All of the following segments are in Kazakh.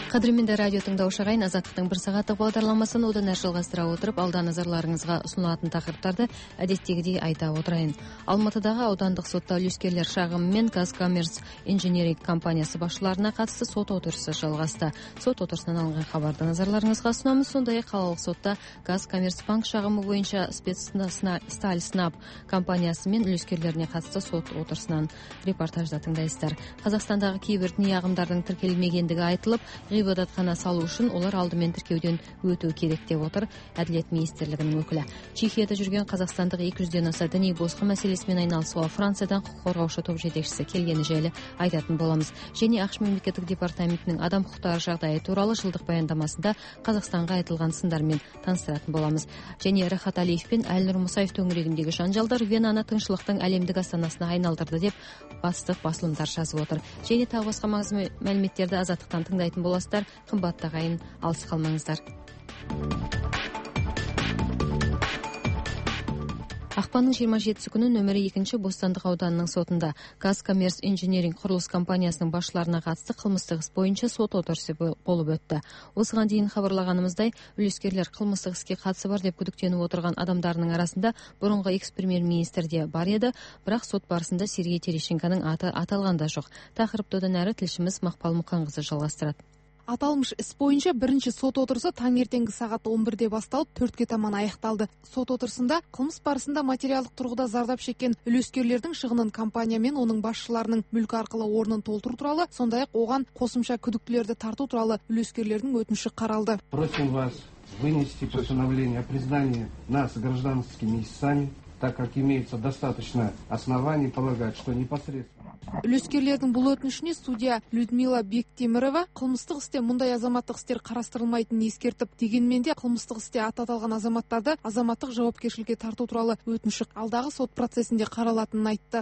Қадірменді радио тыңдаушы ағайын, Азаттықтың бір сағаттық бағдарламасын одан әрі жалғастыра отырып, алда назарларыңызға ұсынылатын тақырыптарды әдеттегідей айта отырайын. Алматыдағы аудандық сотта үлескерлер шағымы мен Казкоммерц инжиниринг компаниясы басшыларына қатысты сот отырысы жалғасты. Сот отырысынан алынған хабарды назарларыңызға ұсынамыз. Сондай-ақ қалалық сотта Казкоммерцбанк шағымы бойынша Сталь-Снаб компаниясы мен үлескерлеріне қатысты сот отырысынан репортажда тыңдайсыздар. Қазақстандағы кейбір діни ағымдардың тіркелмегендігі айтылып, ғибадатхана салу үшін олар алдымен тіркеуден өту керек деп отыр Әділет министрлігінің өкілі. Чехияда жүрген қазақстандық 200-ден аса діни босқын мәселесімен айналысуға Франциядан құқық қорғаушы топ жетекшісі келгені жайлы айтатын боламыз. Және ақш мемлекеттік департаментінің адам құқықтары жағдайы туралы жылдық баяндамасында Қазақстанға айтылған сындармен таныстыратын боламыз. Және Рахат Алиев пен Әлнұр Мұсаев төңірегіндегі жанжалдар Венаны тыңшылықтың әлемдік астанасына айналдырды деп басылымдар жазып отыр. Және тағы басқа маңызды мәліметтерді Азаттықтан тыңдайтын боласыздар. Қымбатты ағайын, алыс қалмаңыздар. Ақпанның 27 күні нөмірі 2 Бостандық ауданының сотында Казкоммерц инжиниринг құрылыс компаниясының басшыларына қатысты қылмыстық іс бойынша сот отырысы болып өтті. Осыған дейін хабарлағанымыздай, үлескерлер қылмыстық іске қатысы бар деп күдіктеніп отырған адамдарының арасында бұрынғы экс-премьер-министр де бар еді, бірақ сот барысында Сергей Терещенконың аты аталғанда жоқ. Тақырыпты одан әрі тілшіміз Мақпал Мұқанқызы жалғастырады. Аталмыш іс бойынша бірінші сот отырысы таңертеңгі сағат 11-де басталып, 4-ке таман аяқталды. Сот отырысында қылмыс барысында материалдық тұрғыда зардап шеккен үлескерлердің шығынын компания мен оның басшыларының мүлкі арқылы орнын толтыру туралы, сондай-ақ оған қосымша күдіктілерді тарту туралы үлескерлердің өтініші қаралды. Просим вас вынести постановление о признании нас гражданскими истцами, так как имеется достаточно оснований полагать, что непосредственно. Үлескерлердің бұл өтінішіне судья Людмила Бектемірова қылмыстық істе мұндай азаматтық істер қарастырылмайтынын ескертіп, дегенмен де қылмыстық істе аталған азаматтарды азаматтық жауапкершілікке тарту туралы өтініші алдағы сот процесінде қаралатынын айтты.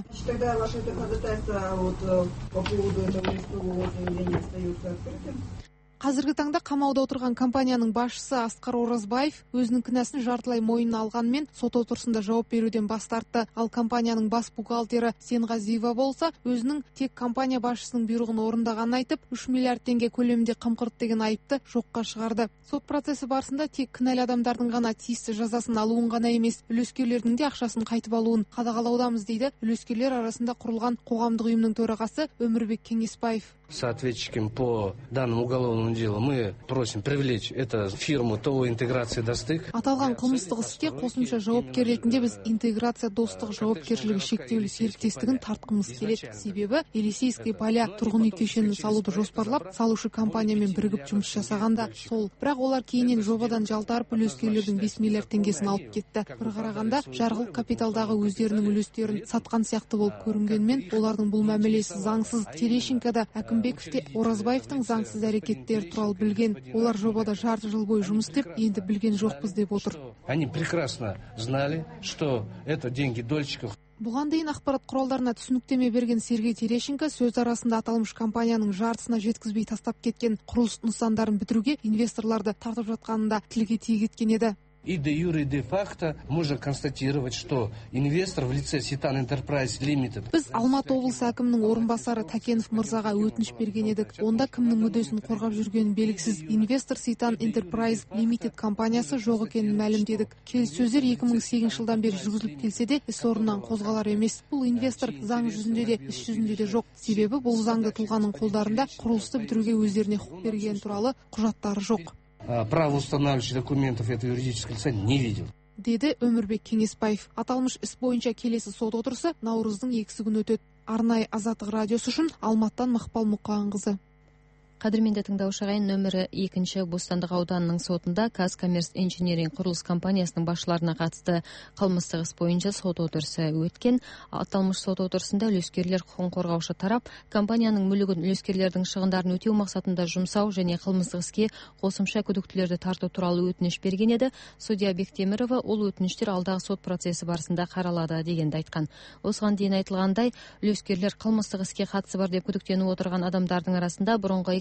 Қазіргі таңда қамауда отырған компанияның басшысы Асқар Оразбаев өзінің кінәсін жартылай мойнына алғанмен сот отырысында жауап беруден бас тартты. Ал компанияның бас бухгалтері Сенғазиева болса, өзінің тек компания басшысының бұйрығын орындағанын айтып, 3 миллиард теңге көлемінде қымқырды деген айыпты жоққа шығарды. Сот процесі барысында тек кінәлі адамдардың ғана тиісті жазасын алуын ғана емес, үлескерлердің де ақшасын қайтып алуын қадағалаудамыз дейді үлескерлер арасында құрылған қоғамдық ұйымның төрағасы Өмірбек Кеңесбаев. Соответчиком по данному уголовному делу мы просим привлечь эту фирму ТО интеграции достык. Аталған қылмыстық іске қосымша жауапкер ретінде біз интеграция достық жауапкершілігі шектеулі серіктестігін тартқымыз келеді. Себебі Елисейский поля тұрғын үй кешенін салуды жоспарлап, салушы компаниямен бірігіп жұмыс жасағанда сол. Бірақ олар кейіннен жобадан жалтарып үлескерлердің 5 миллиард теңгесін алып кетті. Бір қарағанда жарғылық капиталдағы өздерінің үлестерін сатқан сияқты болып көрінгенмен, олардың бұл мәмілесі заңсыз. Терещенкода Әкімбеков те Оразбаевтың заңсыз әрекеттері туралы білген. Олар жобада жарты жыл бойы жұмыс істеп, енді білген жоқпыз деп отыр. Они прекрасно знали, что это деньги дольщиков. Бұған дейін ақпарат құралдарына түсініктеме берген Сергей Терещенко сөз арасында аталмыш компанияның жартысына жеткізбей тастап кеткен құрылыс нысандарын бітіруге инвесторларды тартып жатқанында тілге тиек еткен еді. И де юре, и де факто можно констатировать, что инвестор в лице Ситан Enterprise Limited. Біз Алматы облысы әкімінің орынбасары Тәкенов мырзаға өтініш берген едік. Онда кімнің мүддесін қорғап жүргені белгісіз. Инвестор Ситан Enterprise Limited компаниясы жоқ екенін мәлімдедік. Келіссөздер 2008 жылдан бері жүргізіліп келсе де, іс орнынан қозғалар емес. Бұл инвестор заң жүзінде де, іс жүзінде де жоқ. Себебі бұл заңды тұлғаның қолдарында құрылысты бітіруге өздеріне құқық берген туралы құжаттары жоқ. Правоустанавливающих документов этого юридического лица не видел. Деді Өмірбек Кеңесбаев. Аталмыш іс бойынша келесі сот отырысы наурыздың 2 күні өтеді. Арнайы Азаттық радиосы үшін Алматтан Мақпал Мұқанқызы. Қадірменді тыңдаушы ағайын, нөмірі 2 Бостандық ауданының сотында Казкоммерц инжиниринг құрылыс компаниясының басшыларына қатысты қылмыстық іс бойынша сот отырысы өткен. Аталмыш сот отырысында үлескерлер құқығын қорғаушы тарап, компанияның мүлігін үлескерлердің шығындарын өтеу мақсатында жұмсау және қылмыстық іске қосымша күдіктілерді тарту туралы өтініш берген еді. Судья Бектемірова ол өтініштер алдағы сот процесі барысында қаралады дегенді айтқан. Осыған дейін айтылғандай, үлескерлер қылмыстық іске қатысы бар деп күдіктеніп отырған адамдардың арасында бұрынғы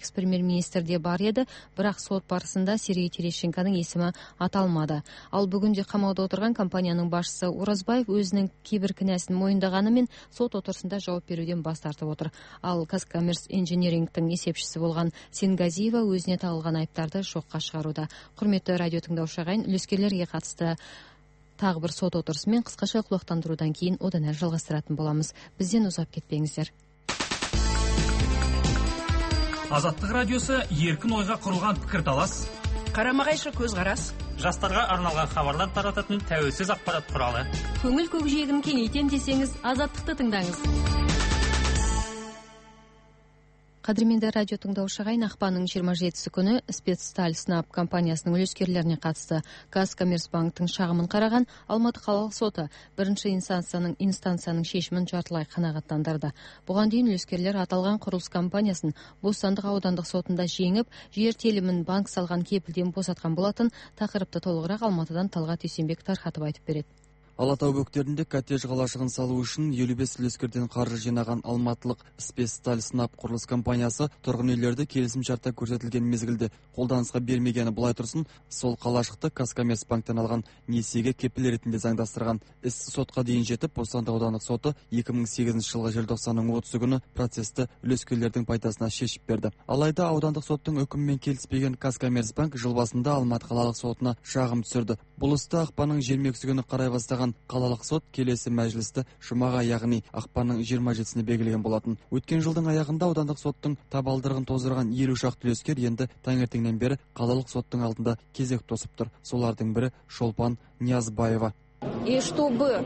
экс премьер-министр де бар еді, бірақ сот барысында Сергей Терещенконың есімі аталмады. Ал бүгінде қамауда отырған компанияның басшысы Оразбаев өзінің кейбір кінәсін мойындағанымен сот отырысында жауап беруден бас тартып отыр. Ал Казкоммерс инжинирингтің есепшісі болған Сенгазиева өзіне тағылған айыптарды жоққа шығаруда. Құрметті радио тыңдаушы ағайын, үлескерлерге қатысты тағы бір сот отырысымен қысқаша құлақтандырудан кейін одан әрі жалғастыратын боламыз. Бізден ұзап кетпеңіздер. Азаттық радиосы еркін ойға құрылған пікірталас, қарама-қайшы көзқарас, жастарға арналған хабарлар тарататын тәуелсіз ақпарат құралы. Көңіл көкжиегін кеңейтем десеңіз, Азаттықты тыңдаңыз. Қадірменді радио тыңдаушы ағайын, ақпанның 27 күні Спецсталь Снаб компаниясының үлескерлеріне қатысты Казкоммерцбанктың шағымын қараған Алматы қалалық соты бірінші инстанцияның шешімін жартылай қанағаттандырды. Бұған дейін үлескерлер аталған құрылыс компаниясын Бостандық аудандық сотында жеңіп, жер телімін банк салған кепілден босатқан болатын. Тақырыпты толығырақ Алматыдан Талғат Дүйсенбек тарқатып айтып береді. Алатау бөктерінде коттедж қалашығын салу үшін 55 үлескерден қаржы жинаған алматылық Спецсталь Снаб құрылыс компаниясы тұрғын үйлерді келісімшартта көрсетілген мезгілде қолданысқа бермегені былай тұрсын, сол қалашықты Казкоммерцбанктен алған несиеге кепіл ретінде заңдастырған. Іс сотқа дейін жетіп, Бостандық аудандық соты 2008 жылғы желтоқсанның 30 күні процесті үлескерлердің пайдасына шешіп берді. Алайда аудандық соттың үкімімен келіспеген Казкоммерцбанк жыл басында Алматы қалалық сотына шағым түсірді. Бұл істі ақпанның 22 күні қарай бастаған қалалық сот келесі мәжілісті жұмаға, яғни ақпанның 27-сіне белгілеген болатын. Өткен жылдың аяғында аудандық соттың табалдырығын тоздырған 50 шақты үлескер енді таңертеңнен бері қалалық соттың алдында кезек тосып тұр. Солардың бірі Шолпан Ниязбаева. И чтобы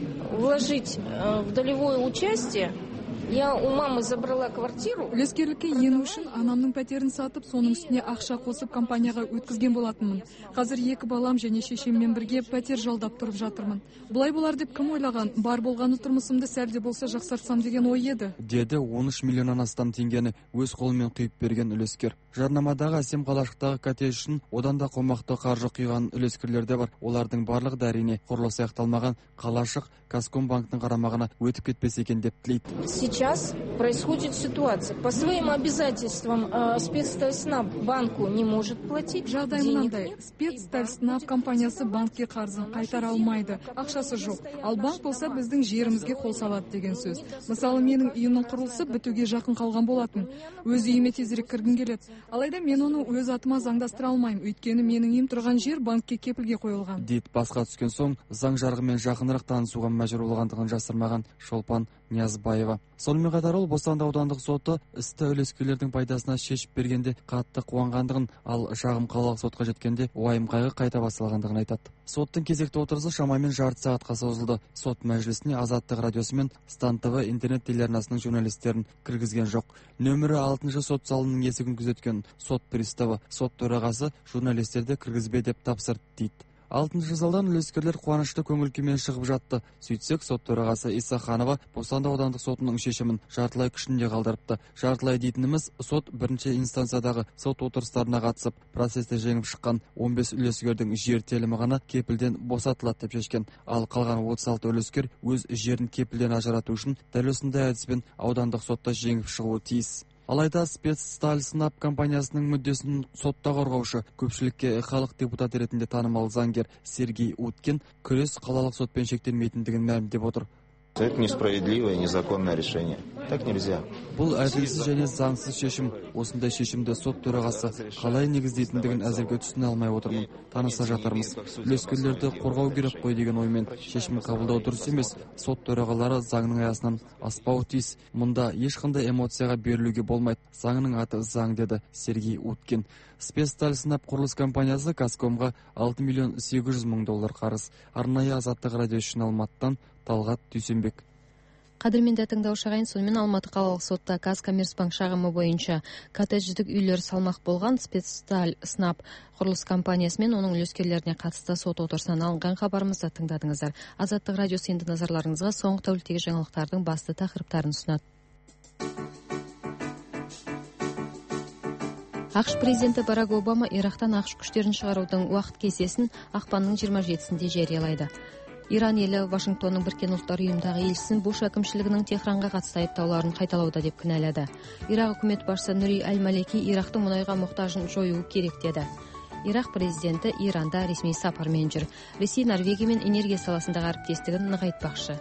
вложить в долевое участие, я у мамы забрала квартиру. Үлескерлікке ену үшін анамның пәтерін сатып, соның үстіне ақша қосып компанияға өткізген болатынмын. Қазір 2 балам және шешеммен бірге пәтер жалдап тұрып жатырмын. Бұлай болар деп кім ойлаған? Бар болғаны тұрмысымды сәлде болса жақсартсам деген ой еді. Деді 13 миллионнан астам теңгені өз қолымен құйып берген үлескер. Жарнамадағы әсем қалашықтағы коттедж үшін одан да қомақты қаржы құйған үлескерлер де бар. Олардың барлығы да әрине құрылысы аяқталмаған қалашық Казкомбанктың қарамағына өтіп кетпесе екен деп тілейді. Сейчас происходит ситуация. По своим обязательствам Спецсталь Снаб банку не может платить. Жағдай мынандай. Спецсталь Снаб компаниясы банкке қарызын қайтара алмайды. Ақшасы жоқ. Ал банк болса біздің жерімізге қол салады деген сөз. Мысалы, менің үйімнің құрылысы бітуге жақын қалған болатын. Өз үйіме тезірек кіргім келеді. Алайда мен оны өз атыма заңдастыра алмаймын. Өйткені менің үйім тұрған жер банкке кепілге қойылған. Дейді басқа түскен соң заң жарғымен жақынырақ танысуға мәжбүр болғандығын жасырмаған Шолпан Ниязбаева. Сонымен қатар ол Бостандық аудандық соты істі үлескерлердің пайдасына шешіп бергенде қатты қуанғандығын, ал шағым қалалық сотқа жеткенде уайым қайғы қайта басталғандығын айтады. Соттың кезекті отырысы шамамен жарты сағатқа созылды. Сот мәжілісіне Азаттық радиосы мен Стан ТВ интернет телеарнасының журналистерін кіргізген жоқ. Нөмірі 6 сот залының есігін күзеткен сот приставы, сот төрағасы журналистерді кіргізбе деп тапсырды дейді. 6 залдан үлескерлер қуанышты көңіл күймен шығып жатты. Сөйтсек, сот төрағасы Исаханова Бостандық аудандық сотының шешімін жартылай күшінде қалдырыпты. Жартылай дейтініміз, сот бірінші инстанциядағы сот отырыстарына қатысып, процесте жеңіп шыққан 15 үлескердің жер телімі ғана кепілден босатылады деп шешкен. Ал қалған 36 үлескер өз жерін кепілден ажырату үшін дәл осындай әдіспен аудандық сотта жеңіп шығуы тиіс. Алайда Спецсталь Снаб компаниясының мүддесін сотта қорғаушы, көпшілікке халық депутаты ретінде танымал заңгер Сергей Уткин күрес қалалық сотпен шектелмейтіндігін мәлімдеп отыр. Это несправедливое, незаконное решение. Так нельзя. Бұл әділсіз және заңсыз шешім. Осындай шешімді сот төрағасы қалай негіздейтіндігін әзірге түсіне алмай отырмын. Таныса жатармыз. Үлескерлерді қорғау керек қой деген оймен шешім қабылдау дұрыс емес. Сот төрағалары заңның аясынан аспау тиіс. Мұнда ешқандай эмоцияға берілуге болмайды. Заңның аты заң, деді Сергей Уткин. Спецсталь Снаб құрылыс компаниясы Казкомға 6 миллион 800 мың доллар қарыз. Арнайы Азаттық радио үшін Алматыдан Талғат Дүйсенбек. Қадірменді тыңдаушы ағайын, сонымен Алматы қалалық сотта Казкоммерцбанк шағымы бойынша коттедждік үйлер салмақ болған Спецсталь Снаб құрылыс компаниясы мен оның үлескерлеріне қатысты сот отырысынан алынған хабарымызды тыңдадыңыздар. Азаттық радиосы енді назарларыңызға соңғы тәуліктегі жаңалықтардың басты тақырыптарын ұсынады. ақш президенті Барак Обама Ирактан ақш күштерін шығарудың уақыт кестесін ақпанның 27-сінде жариялайды. Иран елі Вашингтонның Біріккен Ұлттар ұйымындағы елшісін Буш әкімшілігінің Техранға қатысты айыптауларын қайталауда деп кінәлады. Ирак үкімет басшысы Нури Аль-Малики Ирактың мұнайға мұқтажын жоюы керек деді. Ирак президенті Иранда ресми сапармен жүр. Ресей Норвегиямен энергия саласындағы әріптестігін нығайтпақшы.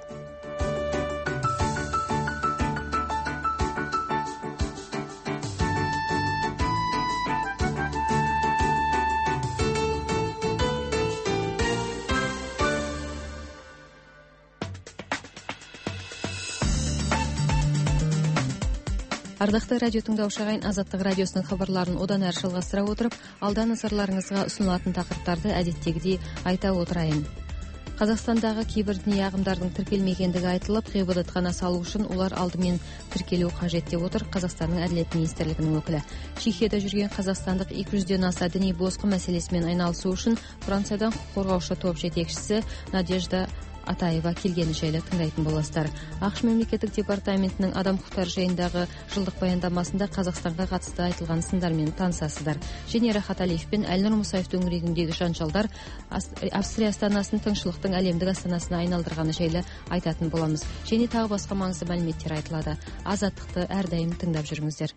Ардақты радио тыңдаушы ағайын, Азаттық радиосының хабарларын одан әрі жалғастыра отырып, алда назарларыңызға ұсынылатын тақырыптарды әдеттегідей айта отырайын. Қазақстандағы кейбір діни ағымдардың тіркелмегендігі айтылып, ғибадатхана салу үшін олар алдымен тіркелу қажет деп отыр Қазақстанның Әділет министрлігінің өкілі. Чехияда жүрген қазақстандық 200-ден аса діни босқын мәселесімен айналысу үшін Франциядан құқық қорғаушы топ жетекшісі Надежда Атаева келгені жайлы тыңдайтын боласыздар. ақш мемлекеттік департаментінің адам құқықтары жайындағы жылдық баяндамасында Қазақстанға қатысты айтылған сындармен танысасыздар. Және Рахат Алиев пен Әлнұр Мұсаев төңірегіндегі жанжалдар Австрия астанасын тыңшылықтың әлемдік астанасына айналдырғаны жайлы айтатын боламыз. Және тағы басқа маңызды мәліметтер айтылады. Азаттықты әрдайым тыңдап жүріңіздер.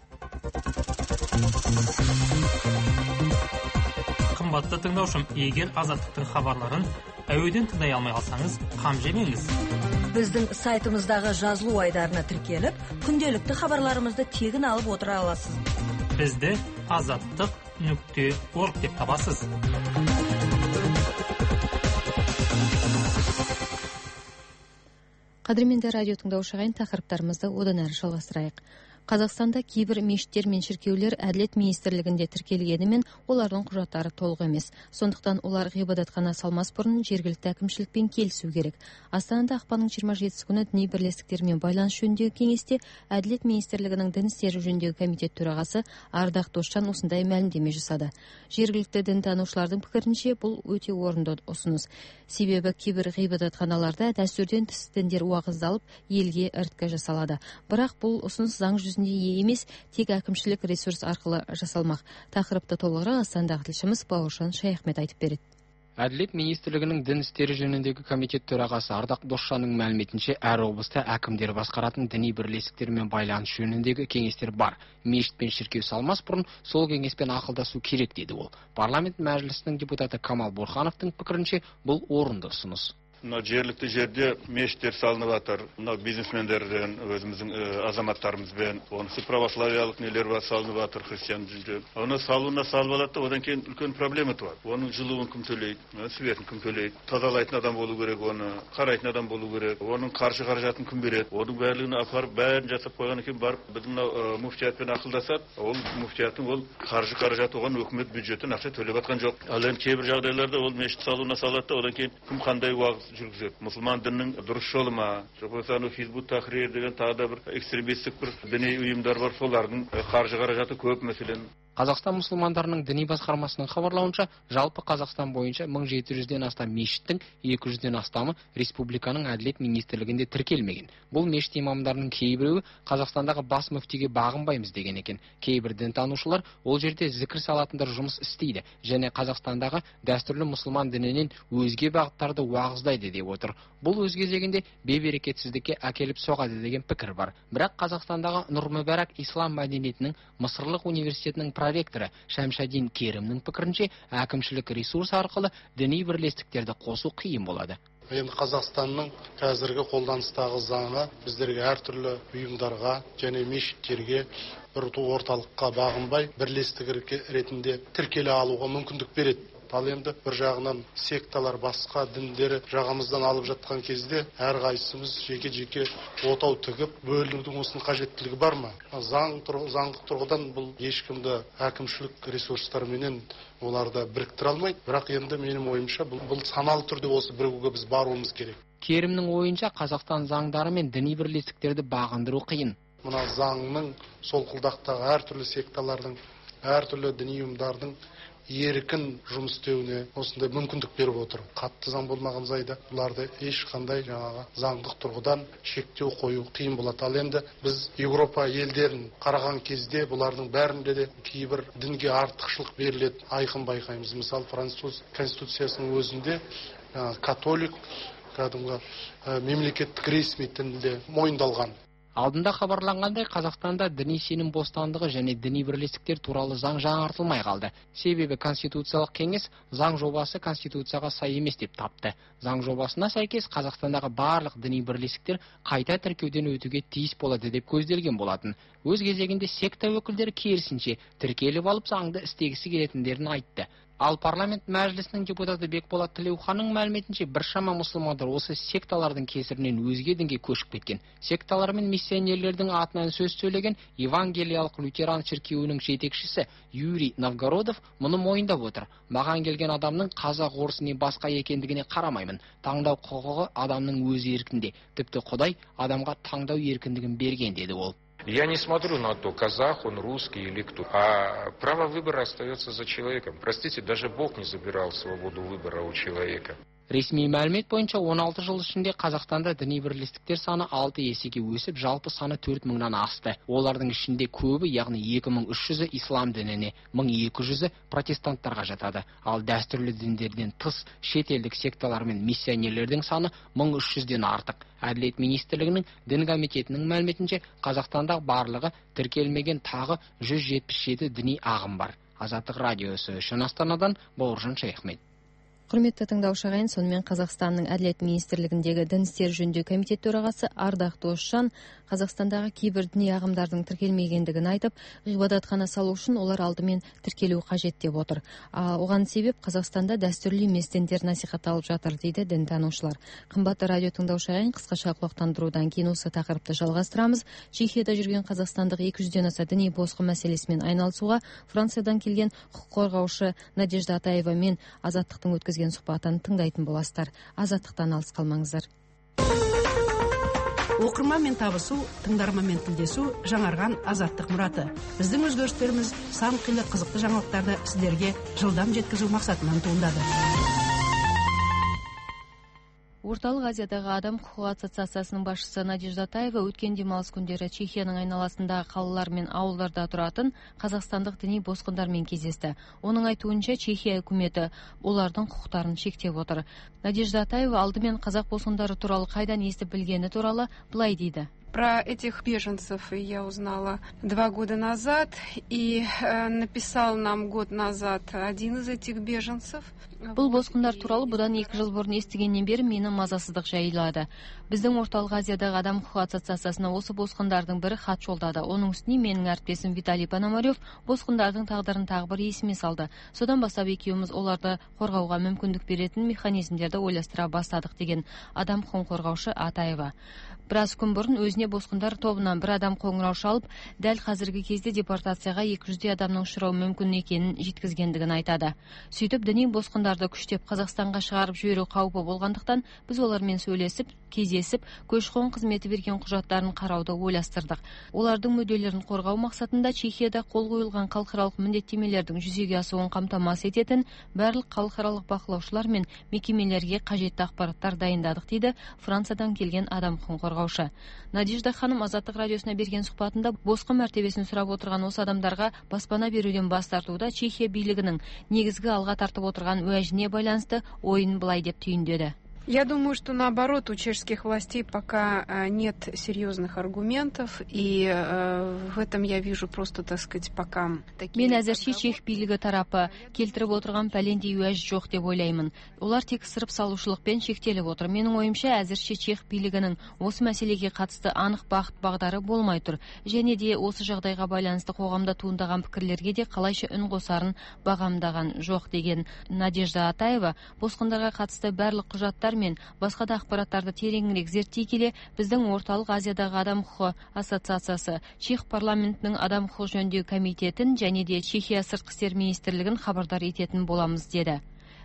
Қымбатты тыңдаушым, егер Азаттықтың хабарларын әуеден тыңдай алмай қалсаңыз, қам жемеңіз. Біздің сайтымыздағы жазылу айдарына тіркеліп, күнделікті хабарларымызды тегін алып отыра аласыз. Бізді azаттық.org деп табасыз. Қадірменді радио тыңдаушы ағайын, тақырыптарымызды одан әрі жалғастырайық. Қазақстанда кейбір мешіттер мен шіркеулер Әділет министрлігінде тіркелгенімен олардың құжаттары толық емес. Сондықтан олар ғибадатхана салмас бұрын жергілікті әкімшілікпен келісу керек. Астанада ақпанның 27 күні діни бірлестіктермен байланыс жөніндегі кеңесте Әділет министрлігінің дін істері жөніндегі комитет төрағасы Ардақ Досжан осындай мәлімдеме жасады. Жергілікті дінтанушылардың пікірінше бұл өте орынды ұсыныс. Себебі кейбір ғибадатханаларда дәстүрден тыс діндер уағыздалып, елге іріткі жасалады. Бірақ бұл ұсыныс заң жүзінде емес, тек әкімшілік ресурс арқылы жасалмақ. Тақырыпты толығырақ Астанадағы тілшіміз Бауыржан Шаяхмет айтып береді. Әділет министрлігінің дін істері жөніндегі комитет төрағасы Ардақ Досжанның мәліметінше, әр облыста әкімдер басқаратын діни бірлестіктермен байланыс жөніндегі кеңестер бар. Мешіт пен шіркеу салмас бұрын сол кеңеспен ақылдасу керек деді ол. Парламент мәжілісінің депутаты Камал Борхановтың пікірінше бұл орынды ұсыныс. Мына жергілікті жерде мешіттер салынып жатыр. Мына бизнесмендерден, өзіміздің азаматтарымызбен, онысы православиялық нелер бар салынып жатыр, христиан дінде. Оны салуына салып алады, одан кейін үлкен проблема туады. Оның жылуын кім төлейді, светін кім төлейді, тазалайтын адам болу керек, оны қарайтын адам болу керек, оның қаржы қаражатын кім береді. Оның барлығын апарып, бәрін жасап қойғаннан кейін барып біздің муфтиятпен ақылдасады. Ол муфтияттың ол қаржы қаражаты оған үкімет бюджеттен ақша төлеп жатқан жоқ. Ал енді кейбір жағдайларда ол мешіт салуына салады, одан кейін кім қандай уағыз жүргізеді. Мұсылман дінінің дұрыс жолы ма? Жоқ болса Хизбут Тахрир деген тағы да бір экстремистік бір діни ұйымдар бар, солардың қаржы қаражаты көп мәселен. Қазақстан мұсылмандарының діни басқармасының хабарлауынша, жалпы Қазақстан бойынша 1700-ден астам мешіттің 200-ден астамы республиканың әділет министрлігінде тіркелмеген. Бұл мешіт имамдарының кейбіреуі Қазақстандағы бас мүфтиге бағынбаймыз деген екен. Кейбір дінтанушылар ол жерде зікір салатындар жұмыс істейді және Қазақстандағы дәстүрлі мұсылман дінінен өзге бағыттарды уағыздайды деп отыр. Бұл өз кезегінде бейберекетсіздікке әкеліп соғады деген пікір бар. Бірақ Қазақстандағы Нұр Мүбәрак ислам мәдениетінің Мысырлық университетінің проректоры Шәмшадин Керімнің пікірінше, әкімшілік ресурс арқылы діни бірлестіктерді қосу қиын болады. Енді Қазақстанның қазіргі қолданыстағы заңы біздерге әртүрлі ұйымдарға және мешіттерге бір орталыққа бағынбай бірлестік ретінде тіркеле алуға мүмкіндік береді. Ал енді бір жағынан секталар басқа діндері жағамыздан алып жатқан кезде әрқайсымыз жеке-жеке отау тігіп бөлінудің осының қажеттілігі бар ма? Заңдық тұрғыдан бұл ешкімді әкімшілік ресурстарменен оларды біріктіре алмайды. Бірақ енді менің ойымша бұл саналы түрде осы бірігуге біз баруымыз керек. Керімнің ойынша Қазақстан заңдары мен діни бірлестіктерді бағындыру қиын. Мына заңның солқылдақтағы әртүрлі секталардың, әртүрлі діни ұйымдардың еркін жұмыс істеуіне осындай мүмкіндік беріп отыр. Қатты заң болмаған жайда бұларды ешқандай заңдық тұрғыдан шектеу қою қиын болады. Ал енді біз Еуропа елдерін қараған кезде бұлардың бәрінде де кейбір дінге артықшылық беріледі, айқын байқаймыз. Мысалы, француз конституциясының өзінде католик кәдімгі мемлекеттік ресми тілде мойындалған. Алдында хабарланғандай, Қазақстанда діни сенім бостандығы және діни бірлестіктер туралы заң жаңартылмай қалды. Себебі Конституциялық кеңес заң жобасы Конституцияға сай емес деп тапты. Заң жобасына сәйкес Қазақстандағы барлық діни бірлестіктер қайта тіркеуден өтуге тиіс болады деп көзделген болатын. Өз кезегінде секта өкілдері керісінше тіркеліп алып заңды істегісі келетіндерін айтты. Ал парламент мәжілісінің депутаты Бекболат Тілеуханның мәліметінше біршама мұсылмандар осы секталардың кесірінен өзге дінге көшіп кеткен. Секталар мен миссионерлердің атынан сөз сөйлеген Евангелиялық лютеран шіркеуінің жетекшісі Юрий Новгородов мұны мойындап отыр. Маған келген адамның қазақ, орыс не басқа екендігіне қарамаймын. Таңдау құқығы адамның өз еркінде. Тіпті Құдай адамға таңдау еркіндігін берген, деді ол. Я не смотрю на то, казах он, русский или кто. А право выбора остается за человеком. Простите, даже Бог не забирал свободу выбора у человека. Ресми мәлімет бойынша 16 жыл ішінде Қазақстанда діни бірлестіктер саны 6 есеге өсіп, жалпы саны 4000-нан асты. Олардың ішінде көбі, яғни 2300-і ислам дініне, 1200-і протестанттарға жатады. Ал дәстүрлі діндерден тыс шетелдік секталар мен миссионерлердің саны 1300-ден артық. Әділет министрлігінің дін комитетінің мәліметінше Қазақстанда барлығы тіркелмеген тағы 177 діни ағым бар. Азаттық радиосы үшін Астанадан Бауыржан Шайхмет. Құрметті тыңдаушы ағайын, сонымен Қазақстанның Әділет министрлігіндегі дін істері жөніндегі комитет төрағасы Ардақ Досжан Қазақстандағы кейбір діни ағымдардың тіркелмегендігін айтып, ғибадатхана салу үшін олар алдымен тіркелу қажет деп отыр. Оған себеп Қазақстанда дәстүрлі емес діндер насихатталып жатыр, дейді дінтанушылар. Қымбатты радио тыңдаушы ағайын, қысқаша құлақтандырудан кейін осы тақырыпты жалғастырамыз. Чехияда жүрген қазақстандық 200-ден аса діни босқын мәселесімен айналысуға Франциядан келген құқық қорғаушы Надежда Атаева мен Азаттықтың өткізген сұхбатын тыңдайтын боласыздар. Азаттықтан алыс қалмаңыздар. Оқырманмен табысу, тыңдарманмен тілдесу жаңарған Азаттық мұраты. Біздің өзгерістеріміз сан қилы қызықты жаңалықтарды сіздерге жылдам жеткізу мақсатынан туындады. Орталық Азиядағы адам құқығы ассоциациясының басшысы Надежда Атаева өткен демалыс күндері Чехияның айналасындағы қалалар мен ауылдарда тұратын қазақстандық діни босқындармен кездесті. Оның айтуынша Чехия үкіметі олардың құқықтарын шектеп отыр. Надежда Атаева алдымен қазақ босқындары туралы қайдан естіп білгені туралы былай дейді. Про этих беженцев я узнала 2 года назад, и написал нам год назад один из этих беженцев. Бұл босқындар туралы бұдан 2 жыл бұрын естігеннен бері мені мазасыздық жайлады. Біздің Орталық Азиядағы адам құқығы ассоциациясына осы босқындардың бірі хат жолдады. Оның үстіне менің әріптесім Виталий Пономарев босқындардың тағдырын тағы бір есіме салды. Содан бастап екеуміз оларды қорғауға мүмкіндік беретін механизмдерді ойластыра бастадық, деген адам құқығын қорғаушы Атаева. Біраз күн бұрын өзіне босқындар тобынан бір адам қоңырау шалып, дәл қазіргі кезде депортацияға 200 адамның ұшырауы мүмкін екенін жеткізгендігін айтады. Сөйтіп, діни босқындарды күштеп Қазақстанға шығарып жіберу қаупі болғандықтан, біз олармен сөйлесіп, кездесіп, көші-қон қызметі берген құжаттарын қарауды ойластырдық. Олардың мүдделерін қорғау мақсатында Чехияда қол қойылған халықаралық міндеттемелердің жүзеге асуын қамтамасыз ететін барлық халықаралық бақылаушылар мен мекемелерге қажетті ақпараттар дайындадық, дейді Франциядан келген адам құқығын қорғаушы. Надежда ханым Азаттық радиосына берген сұхбатында босқын мәртебесін сұрап отырған осы адамдарға баспана беруден бас тартуда Чехия билігінің негізгі алға тартып отырған уәжіне байланысты ойын былай деп түйіндеді. Я думаю, что наоборот, у чешских властей пока нет серьезных аргументов, и в этом я вижу просто, так сказать, пока такие... Мен әзірше чех билігі тарапы келтіріп отырған пәлендей уәж жоқ деп ойлаймын. Олар тек сырып салушылықпен шектеліп отыр. Менің ойымша, әзірше чех билігінің осы мәселеге қатысты анық бағыт бағдары болмай тұр. Және де осы жағдайға байланысты қоғамда туындаған пікірлерге де қалайша үн қосарын бағамдаған жоқ, деген Надежда Атаева босқындарға қатысты барлық құжаттар мен басқа да ақпараттарды тереңірек зерттей келе, біздің Орталық Азиядағы адам құқығы ассоциациясы, Чех парламентінің адам құқығы жөніндегі комитетін және де Чехия сыртқы істер министрлігін хабардар ететін боламыз, деді.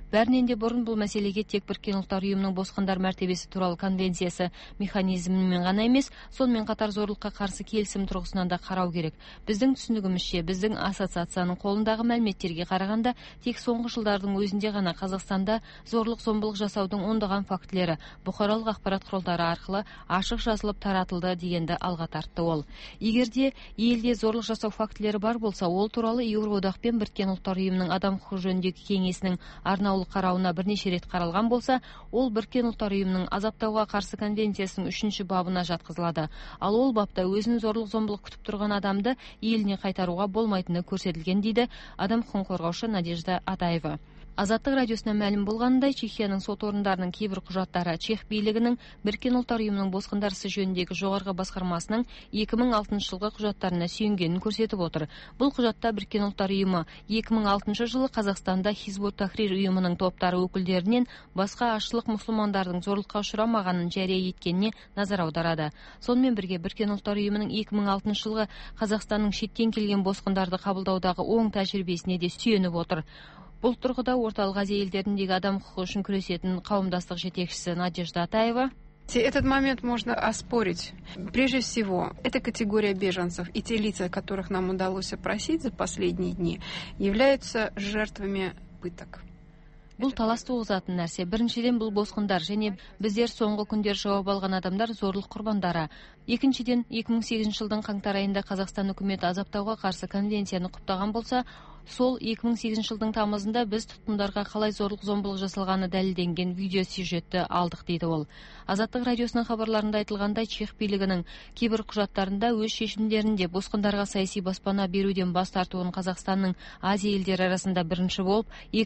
Бәрінен де бұрын бұл мәселеге тек Біріккен ұлттар ұйымының босқындар мәртебесі туралы конвенциясы механизмімен ғана емес, сонымен қатар зорлыққа қарсы келісім тұрғысынан да қарау керек. Біздің түсінігімізше, біздің ассоциацияның қолындағы мәліметтерге қарағанда, тек соңғы жылдардың өзінде ғана Қазақстанда зорлық-зомбылық жасаудың ондаған фактілері бұқаралық ақпарат құралдары арқылы ашық жазылып таратылды дегенді алға тартты ол. Егерде елде зорлық жасау фактілері бар болса, ол туралы Еуроодақ пен Біріккен ұлттар ұйымының адам құқығы жөніндегі кеңесінің арнаулы қарауына бірнеше рет қаралған болса, ол Біріккен ұлттар ұйымының азаптауға қарсы конвенциясының 3-ші бабына жатқызылады. Ал ол бапта өзін зорлық-зомбылық күтіп тұрған адамды еліне қайтаруға болмайтыны көрсетілген дейді адам құқығын қорғаушы Надежда Атаева. Азаттық радиосына мәлім болғанындай, Чехияның сот орындарының кейбір құжаттары Чех билігінің Біріккен ұлттар ұйымының босқындар ісі жөніндегі жоғарғы басқармасының 2006 жылғы құжаттарына сүйенгенін көрсетіп отыр. Бұл құжатта Біріккен ұлттар ұйымы 2006 жылы Қазақстанда Хизбут Тахрир ұйымының топтары өкілдерінен басқа ашылық мұсылмандардың зорлыққа ұшырамағанын жария еткеніне назар аударады. Сонымен бірге Біріккен ұлттар ұйымының 2006 жылғы Қазақстанның шеттен келген босқындарды қабылдаудағы оң тәжірибесіне де сүйеніп отыр. Бұл тұрғыда Орталық Азия елдеріндегі адам құқығы үшін күресетін қауымдастық жетекшісі Надежда Атаева. Этот момент можно оспорить. Прежде всего, эта категория беженцев и те лица, которых нам удалось опросить за последние дни, являются жертвами пыток. Бұл талас туғызатын нәрсе. Біріншіден, бұл босқындар және біздер соңғы күндер жауап алған адамдар зорлық құрбандары. Екіншіден, 2008 жылдың қаңтар айында Қазақстан үкіметі азаптауға қарсы конвенцияны құптаған болса, сол 2008 жылдың тамызында біз тұтқындарға қалай зорлық-зомбылық жасалғаны дәлелденген видео сюжетті алдық дейді ол. Азаттық радиосының хабарларында айтылғандай, Чех билігінің кейбір құжаттарында өз шешімдерінде босқындарға саяси баспана беруден бас тартуын Қазақстанның Азия елдері арасында бірінші болып,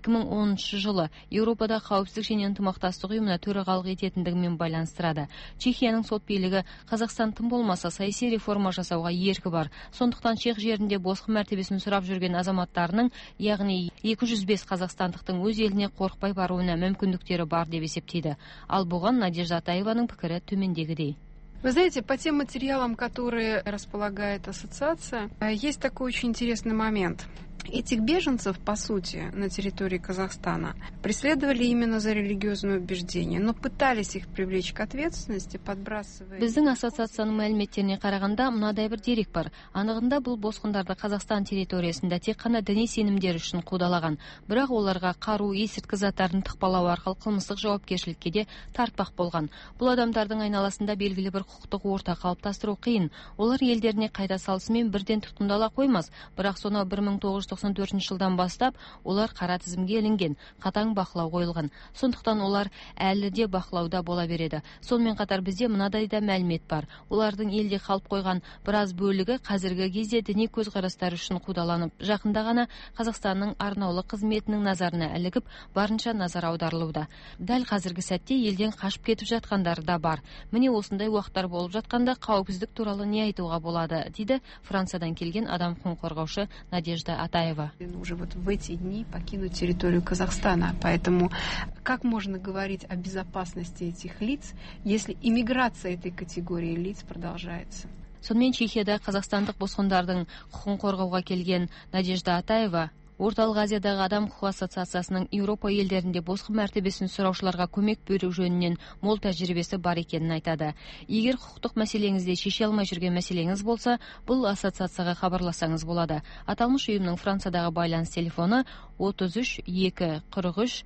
2010 жылы Еуропада қауіпсіздік және ынтымақтастық ұйымына төрағалық ететіндігімен байланыстырады. Чехияның сот билігі Қазақстан тым болмаса саяси реформа жасауға еркі бар. Сондықтан Чех жерінде босқын мәртебесін сұрап жүрген азаматтарының, яғни 205 қазақстандықтың өз еліне қорықпай баруына мүмкіндіктері бар деп есептейді. Ал бұған Надежда Атаеваның пікірі төмендегідей. Вы знаете, по тем материалам, которые располагает ассоциация, есть такой очень интересный момент. Этих беженцев, по сути, на территории Казахстана преследовали именно за религиозное убеждение, но пытались их привлечь к ответственности, подбрасывая... Біздің ассоциацияның мәліметтеріне қарағанда мынадай бір дерек бар. Анығында бұл босқындарды Қазақстан территориясында тек қана діни сенімдер үшін қудалаған. Бірақ оларға қару, есірткі заттарын тықпалау арқылы қылмыстық жауапкершілікке де тартпақ болған. Бұл адамдардың айналасында белгілі бір құқықтық орта қалыптастыру қиын. Олар елдеріне қайта салысымен бірден тұтқындала қоймас, бірақ сонау 1994 жылдан бастап олар қара тізімге ілінген, қатаң бақылау қойылған. Сондықтан олар әлі де бақылауда бола береді. Сонымен қатар бізде мынадай да мәлімет бар. Олардың елде қалып қойған біраз бөлігі қазіргі кезде діни көзқарастары үшін қудаланып, жақында ғана Қазақстанның арнаулы қызметінің назарына ілігіп, барынша назар аударылуда. Дәл қазіргі сәтте елден қашып кетіп жатқандар да бар. Міне осындай уақыттар болып жатқанда қауіпсіздік туралы не айтуға болады, дейді Франциядан келген адам құқығын қорғаушы Надежда Атаева. Уже вот в эти дни покинуть территорию Казахстана. Поэтому как можно говорить о безопасности этих лиц, если иммиграция этой категории лиц продолжается? Сонымен Чехияда қазақстандық босқындардың құқығын қорғауға келген Надежда Атаева Орталық Азиядағы адам құқығы ассоциациясының Еуропа елдерінде босқын мәртебесін сұраушыларға көмек беру жөнінен мол тәжірибесі бар екенін айтады. Егер құқықтық мәселеңізде шеше алмай жүрген мәселеңіз болса, бұл ассоциацияға хабарласаңыз болады. Аталмыш ұйымның Франциядағы байланыс телефоны 33 2 43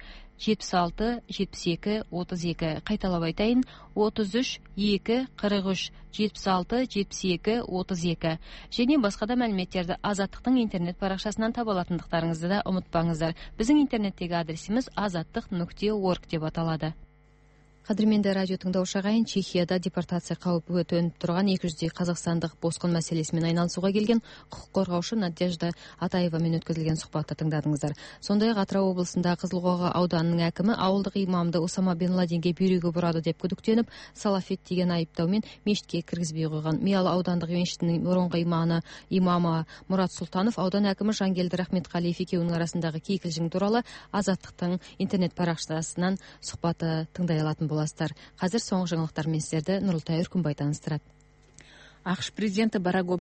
76 72 32. Қайталап айтайын, 33 2 43 76 72 32. Және басқа да мәліметтерді Азаттықтың интернет парақшасынан таба алатындықтарыңызды да ұмытпаңыздар. Біздің интернеттегі адресіміз azattiq.org деп аталады. Қадірменді радио тыңдаушы ағайын, Чехияда депортация қаупі төніп тұрған 200 қазақстандық босқын мәселесімен айналысуға келген құқық қорғаушы Надежда Атаевамен өткізілген сұхбатты тыңдадыңыздар. Сондай-ақ Атырау облысында Қызылқоға ауданының әкімі ауылдық имамды Осама бен Ладенге бүйрегі бұрады деп күдіктеніп, салафит деген айыптаумен мешітке кіргізбей қойған. Миялы аудандық мешітінің бұрынғы имамы Мұрат Сұлтанов, аудан әкімі Жангелді Рахметқалиев екеуінің арасындағы кикілжің туралы Азаттықтың интернет парақшасынан сұхбатты тыңдай алатын боласыздар. Қазір соңғы жаңалықтармен сіздерді Нұрылтай Үркімбай таныстырады. ақш президенті Барак